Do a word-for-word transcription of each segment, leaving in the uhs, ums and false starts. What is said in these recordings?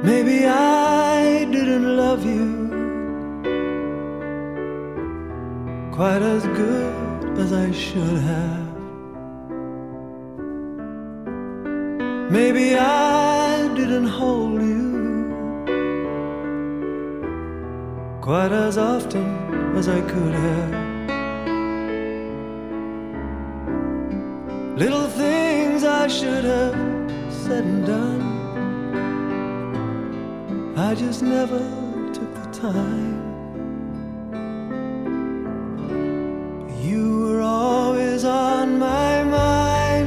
Maybe I didn't love you quite as good as I should have. Maybe I didn't hold you quite as often as I could have. Little things I should have said and done, I just never took the time. You were always on my mind.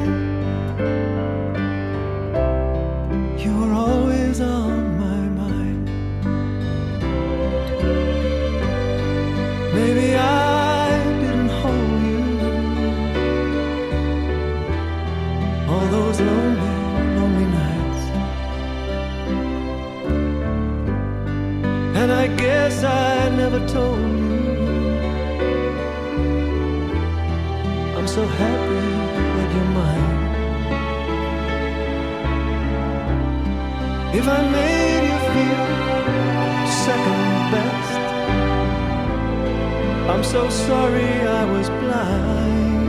You were always on my mind. Maybe I didn't hold you all those lonely, lonely nights. And I guess I never told you I'm so happy that you're mine. If I made you feel second best, I'm so sorry I was blind.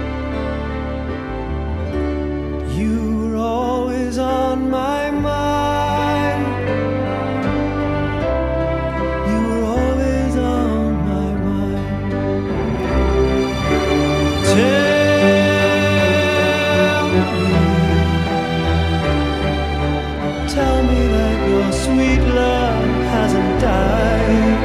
You were always on my mind. You were always on my mind. Tell me, tell me that your sweet love hasn't died.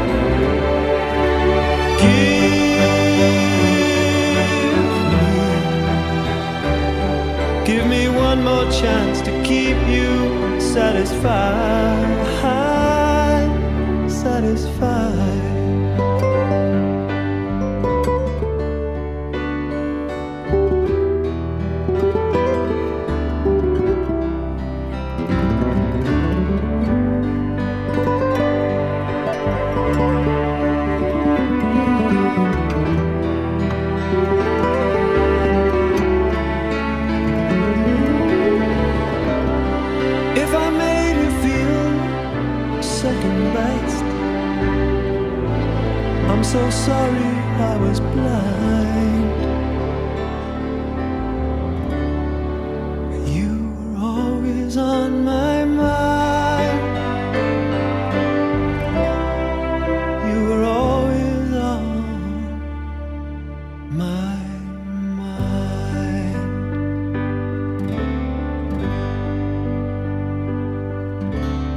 Give me one more chance to keep you satisfied, satisfied. If I made you feel second best, I'm so sorry I was blind. You were always on my mind. You were always on my mind.